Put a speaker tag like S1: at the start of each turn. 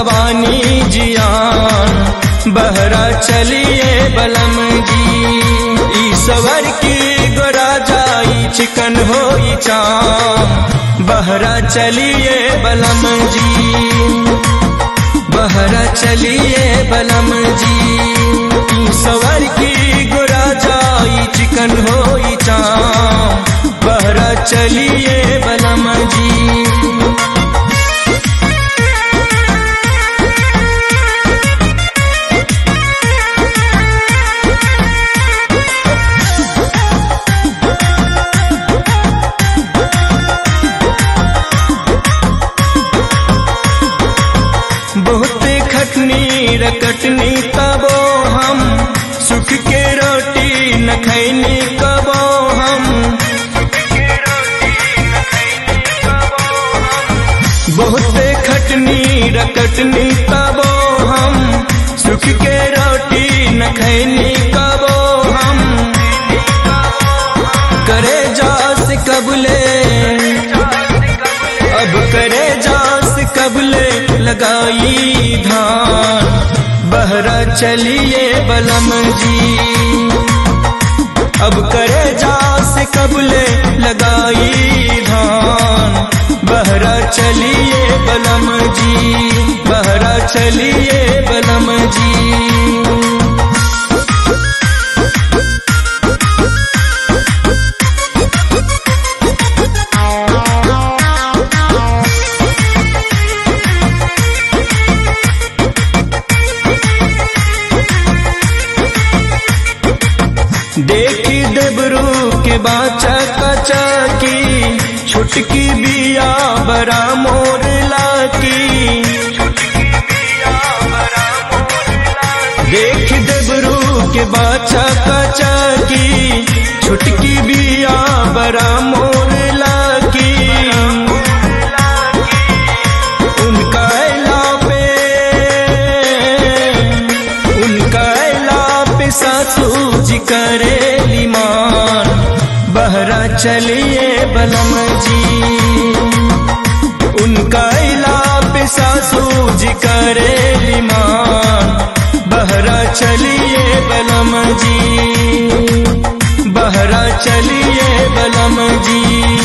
S1: जवानी जियान, बहरा चलिए बलम जी। ईश्वर की गोरा जाई चिकन होई चाम, बहरा चलिए बलम जी, बहरा चलिए बलम जी। ईश्वर की गोरा जाई चिकन होई चाम, बहरा चलिए बलम जी। बहुत खटनी रकटनी तबो हम, सुख के रोटी न खैनी कबो हम। बहुत खटनी रकटनी तबो हम, सुख के रोटी न खैनी कबो हम। करे जास कबले अब करे जास कबले लगाई धान, बहरा चलिए बलम जी। अब करे जास कबले लगाई धान, बहरा चलिए बलम जी, बहरा चलिए बलम जी। देखी देबरू के बाचा कचा की, छुटकी बिया बरा मोर लाकी। देख देबरू के बाचा कचा की, छुटकी बिया बरा मोर लाकी। उनका पे सासू जी करेली मान, बहरा चलिए बलम जी। उनका पे सासू जी करेली मान, बहरा चलिए बलम जी, बहरा चलिए बलम जी।